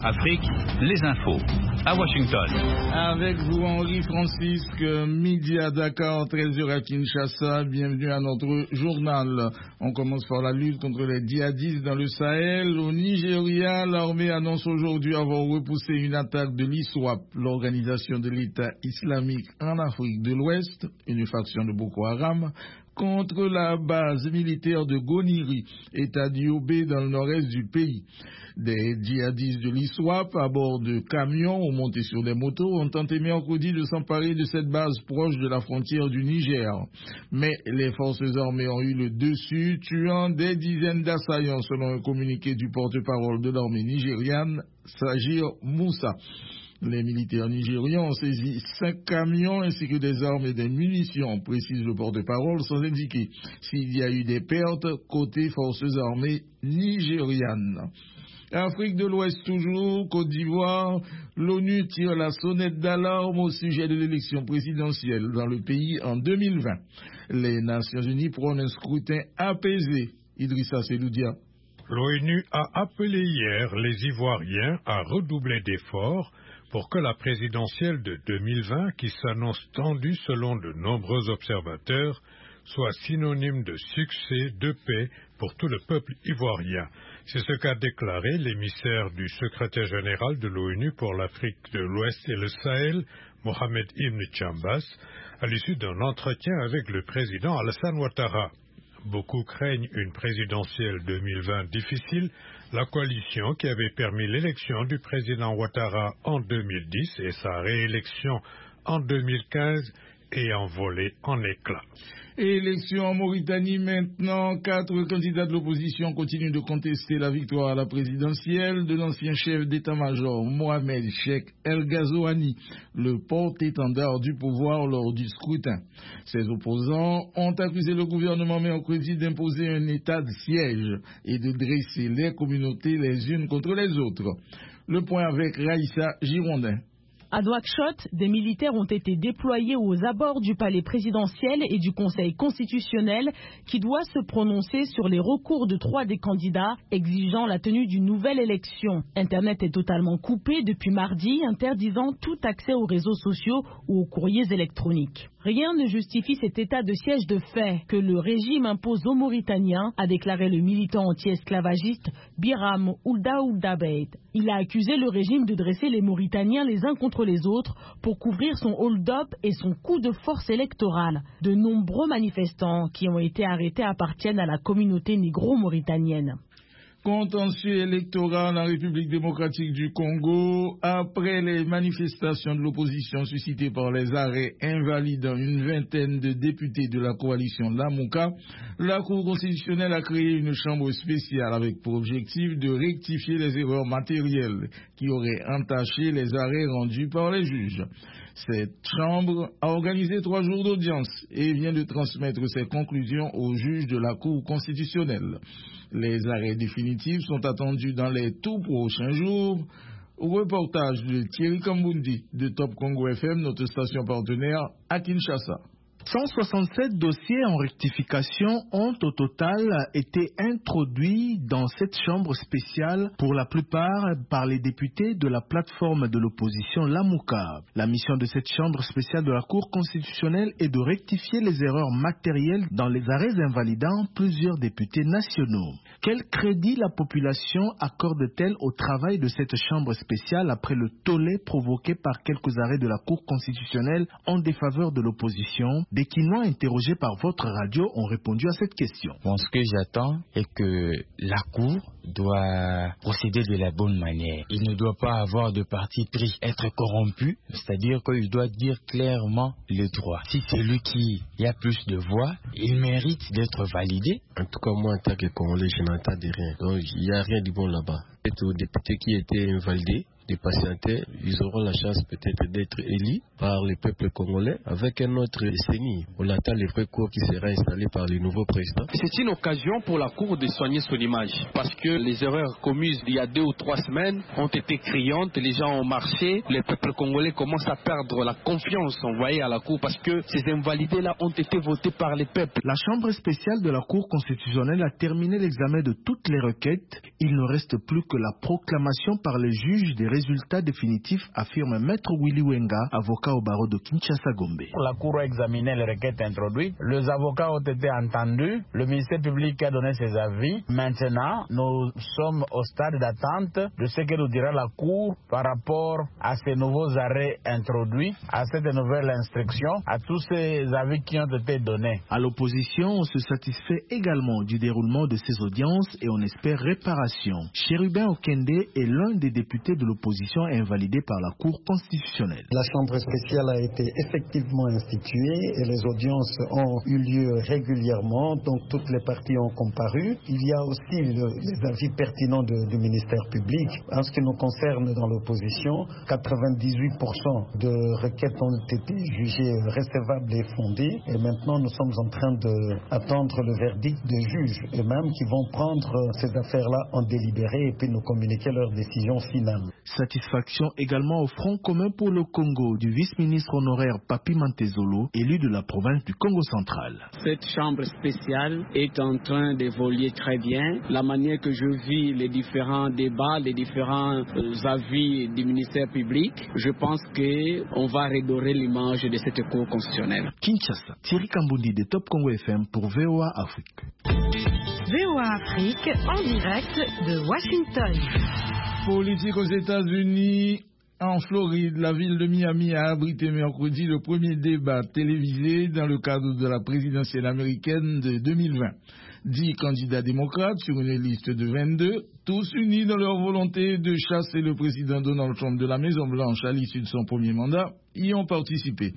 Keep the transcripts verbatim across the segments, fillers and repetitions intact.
Afrique, les infos. À Washington. Avec vous, Henri Francisque, midi à Dakar, treize heures à Kinshasa. Bienvenue à notre journal. On commence par la lutte contre les djihadistes dans le Sahel. Au Nigeria, l'armée annonce aujourd'hui avoir repoussé une attaque de l'I S W A P, l'organisation de l'État islamique en Afrique de l'Ouest, une faction de Boko Haram, contre la base militaire de Goniri, État d'Yobe dans le nord-est du pays. Des djihadistes de l'I S W A P à bord de camions ou montés sur des motos ont tenté mercredi de s'emparer de cette base proche de la frontière du Niger. Mais les forces armées ont eu le dessus, tuant des dizaines d'assaillants selon un communiqué du porte-parole de l'armée nigériane, Sagir Moussa. Les militaires nigérians ont saisi cinq camions ainsi que des armes et des munitions, précise le porte-parole, sans indiquer s'il y a eu des pertes côté forces armées nigérianes. Afrique de l'Ouest toujours, Côte d'Ivoire, l'ONU tire la sonnette d'alarme au sujet de l'élection présidentielle dans le pays en deux mille vingt. Les Nations Unies prônent un scrutin apaisé. Idrissa Seloudia. L'ONU a appelé hier les Ivoiriens à redoubler d'efforts pour que la présidentielle de deux mille vingt, qui s'annonce tendue selon de nombreux observateurs, soit synonyme de succès, de paix pour tout le peuple ivoirien. C'est ce qu'a déclaré l'émissaire du secrétaire général de l'ONU pour l'Afrique de l'Ouest et le Sahel, Mohamed Ibn Chambas, à l'issue d'un entretien avec le président Alassane Ouattara. Beaucoup craignent une présidentielle deux mille vingt difficile. La coalition qui avait permis l'élection du président Ouattara en deux mille dix et sa réélection en deux mille quinze est envolée en éclats. Élection en Mauritanie maintenant. Quatre candidats de l'opposition continuent de contester la victoire à la présidentielle de l'ancien chef d'état-major Mohamed Cheikh El Ghazouani, le porte-étendard du pouvoir lors du scrutin. Ses opposants ont accusé le gouvernement mercredi d'imposer un état de siège et de dresser les communautés les unes contre les autres. Le point avec Raïssa Girondin. À Nouakchott, des militaires ont été déployés aux abords du palais présidentiel et du Conseil constitutionnel qui doit se prononcer sur les recours de trois des candidats exigeant la tenue d'une nouvelle élection. Internet est totalement coupé depuis mardi, interdisant tout accès aux réseaux sociaux ou aux courriers électroniques. Rien ne justifie cet état de siège de fait que le régime impose aux Mauritaniens, a déclaré le militant anti-esclavagiste Biram Oulda Ouldabeid. Il a accusé le régime de dresser les Mauritaniens les uns contre les autres pour couvrir son hold-up et son coup de force électorale. De nombreux manifestants qui ont été arrêtés appartiennent à la communauté négro-mauritanienne. Contentieux électoral en République démocratique du Congo. Après les manifestations de l'opposition suscitées par les arrêts invalidant une vingtaine de députés de la coalition Lamouka, la Cour constitutionnelle a créé une chambre spéciale avec pour objectif de rectifier les erreurs matérielles qui auraient entaché les arrêts rendus par les juges. Cette chambre a organisé trois jours d'audience et vient de transmettre ses conclusions aux juges de la Cour constitutionnelle. Les arrêts définitifs sont attendus dans les tout prochains jours. Reportage de Thierry Kambundi de Top Congo F M, notre station partenaire à Kinshasa. cent soixante-sept dossiers en rectification ont au total été introduits dans cette chambre spéciale, pour la plupart par les députés de la plateforme de l'opposition Lamouka. La mission de cette chambre spéciale de la Cour constitutionnelle est de rectifier les erreurs matérielles dans les arrêts invalidant plusieurs députés nationaux. Quel crédit la population accorde-t-elle au travail de cette chambre spéciale après le tollé provoqué par quelques arrêts de la Cour constitutionnelle en défaveur de l'opposition? Des Quinois interrogés par votre radio ont répondu à cette question. Bon, ce que j'attends est que la Cour doit procéder de la bonne manière. Il ne doit pas avoir de parti pris, être corrompu, c'est-à-dire qu'il doit dire clairement le droit. Si c'est lui qui a plus de voix, il mérite d'être validé. En tout cas, moi, en tant que Congolais, je n'entends rien. Donc, il n'y a rien de bon là-bas. C'est aux députés qui étaient invalidés, de patienter. Ils auront la chance peut-être d'être élus par le peuple congolais avec un autre décennie. On attend le vrai cours qui sera installé par le nouveau président. C'est une occasion pour la Cour de soigner son image parce que les erreurs commises il y a deux ou trois semaines ont été criantes, les gens ont marché, le peuple congolais commence à perdre la confiance envoyée à la Cour parce que ces invalidés-là ont été votés par les peuples. La Chambre spéciale de la Cour constitutionnelle a terminé l'examen de toutes les requêtes. Il ne reste plus que la proclamation par les juges des résultats définitifs, affirme Maître Willy Wenga, avocat au barreau de Kinshasa-Gombe. La Cour a examiné les requêtes introduites, les avocats ont été entendus, le ministère public a donné ses avis. Maintenant, nous sommes au stade d'attente de ce que nous dira la Cour par rapport à ces nouveaux arrêts introduits, à cette nouvelle instruction, à tous ces avis qui ont été donnés. À l'opposition, on se satisfait également du déroulement de ces audiences et on espère réparation. Chérubin Okende est l'un des députés de l'opposition invalidé par la Cour constitutionnelle. La Chambre spéciale a été effectivement instituée et les audiences ont eu lieu régulièrement, donc toutes les parties ont comparu. Il y a aussi le, les avis pertinents de, du ministère public. En ce qui nous concerne dans l'opposition, quatre-vingt-dix-huit pour cent de requêtes ont été jugées recevables et fondées et maintenant nous sommes en train d'attendre le verdict des juges eux-mêmes qui vont prendre ces affaires-là en délibéré et puis nous communiquer leur décision finale. Satisfaction également au Front commun pour le Congo du vice-ministre honoraire Papi Mantezolo, élu de la province du Congo central. Cette chambre spéciale est en train d'évoluer très bien. La manière que je vis les différents débats, les différents euh, avis du ministère public, je pense qu'on va redorer l'image de cette Cour constitutionnelle. Kinshasa, Thierry Kambundi de Top Congo F M pour V O A Afrique. V O A Afrique en direct de Washington. Politique aux États-Unis. En Floride, la ville de Miami a abrité mercredi le premier débat télévisé dans le cadre de la présidentielle américaine de deux mille vingt. Dix candidats démocrates sur une liste de vingt-deux, tous unis dans leur volonté de chasser le président Donald Trump de la Maison-Blanche à l'issue de son premier mandat, y ont participé.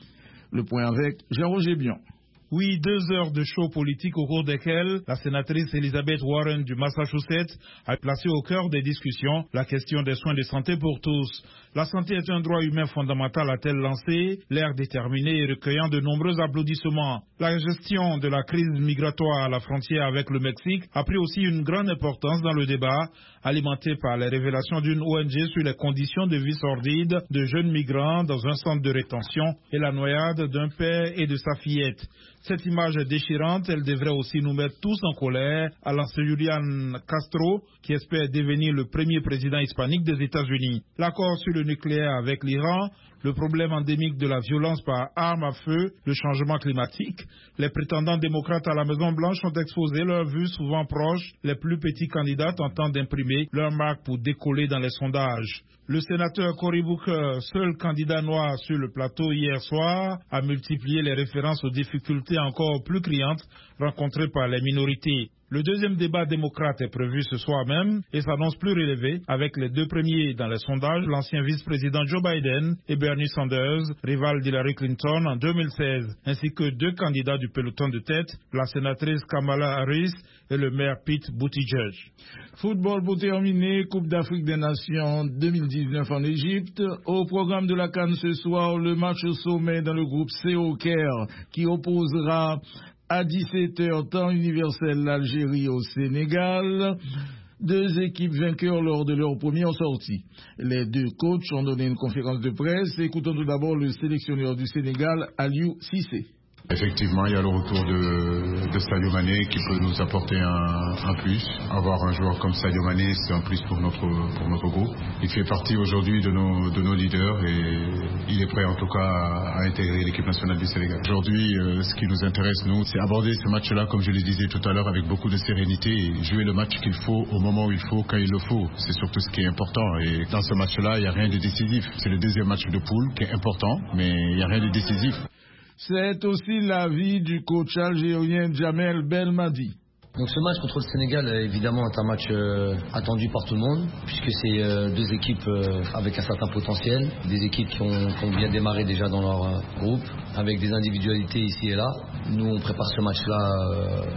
Le point avec Jean-Roger Bion. Oui, deux heures de show politique au cours desquelles la sénatrice Elizabeth Warren du Massachusetts a placé au cœur des discussions la question des soins de santé pour tous. La santé est un droit humain fondamental, a-t-elle lancé, l'air déterminé et recueillant de nombreux applaudissements. La gestion de la crise migratoire à la frontière avec le Mexique a pris aussi une grande importance dans le débat, alimenté par les révélations d'une O N G sur les conditions de vie sordides de jeunes migrants dans un centre de rétention et la noyade d'un père et de sa fillette. Cette image est déchirante, elle devrait aussi nous mettre tous en colère, a lancé Julian Castro, qui espère devenir le premier président hispanique des États-Unis. L'accord sur le nucléaire avec l'Iran, le problème endémique de la violence par arme à feu, le changement climatique. Les prétendants démocrates à la Maison-Blanche ont exposé leurs vues souvent proches. Les plus petits candidats tentant d'imprimer leur marque pour décoller dans les sondages. Le sénateur Cory Booker, seul candidat noir sur le plateau hier soir, a multiplié les références aux difficultés encore plus criantes rencontrées par les minorités. Le deuxième débat démocrate est prévu ce soir même et s'annonce plus relevé avec les deux premiers dans les sondages, l'ancien vice-président Joe Biden et Bernie Sanders, rival d'Hillary Clinton en deux mille seize, ainsi que deux candidats du peloton de tête, la sénatrice Kamala Harris et le maire Pete Buttigieg. Football pour terminer, Coupe d'Afrique des Nations deux mille dix-neuf en Égypte. Au programme de la CAN ce soir, le match au sommet dans le groupe C au Caire qui opposera à dix-sept heures, temps universel, l'Algérie au Sénégal. Deux équipes vainqueurs lors de leur première sortie. Les deux coachs ont donné une conférence de presse. Écoutons tout d'abord le sélectionneur du Sénégal, Aliou Cissé. Effectivement, il y a le retour de, de Sadio Mané qui peut nous apporter un, un plus. Avoir un joueur comme Sadio Mané, c'est un plus pour notre, pour notre groupe. Il fait partie aujourd'hui de nos, de nos leaders et il est prêt en tout cas à, à intégrer l'équipe nationale du Sénégal. Aujourd'hui, euh, ce qui nous intéresse, nous, c'est aborder ce match-là, comme je le disais tout à l'heure, avec beaucoup de sérénité et jouer le match qu'il faut au moment où il faut, quand il le faut. C'est surtout ce qui est important. Et dans ce match-là, il n'y a rien de décisif. C'est le deuxième match de poule qui est important, mais il n'y a rien de décisif. C'est aussi l'avis du coach algérien Jamel Belmadi. Donc ce match contre le Sénégal, évidemment, est un match euh, attendu par tout le monde, puisque c'est euh, deux équipes euh, avec un certain potentiel, des équipes qui ont, qui ont bien démarré déjà dans leur euh, groupe, avec des individualités ici et là. Nous, on prépare ce match-là euh,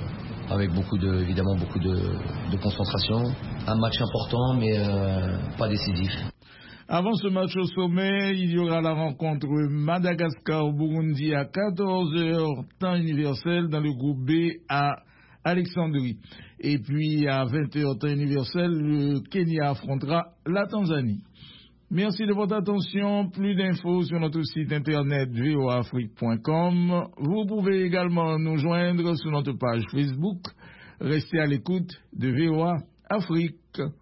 avec beaucoup de, évidemment beaucoup de, de concentration. Un match important, mais euh, pas décisif. Avant ce match au sommet, il y aura la rencontre Madagascar-Burundi à quatorze heures, temps universel, dans le groupe B à Alexandrie. Et puis à vingt heures, temps universel, le Kenya affrontera la Tanzanie. Merci de votre attention. Plus d'infos sur notre site internet v o a afrique point com. Vous pouvez également nous joindre sur notre page Facebook. Restez à l'écoute de V O A Afrique.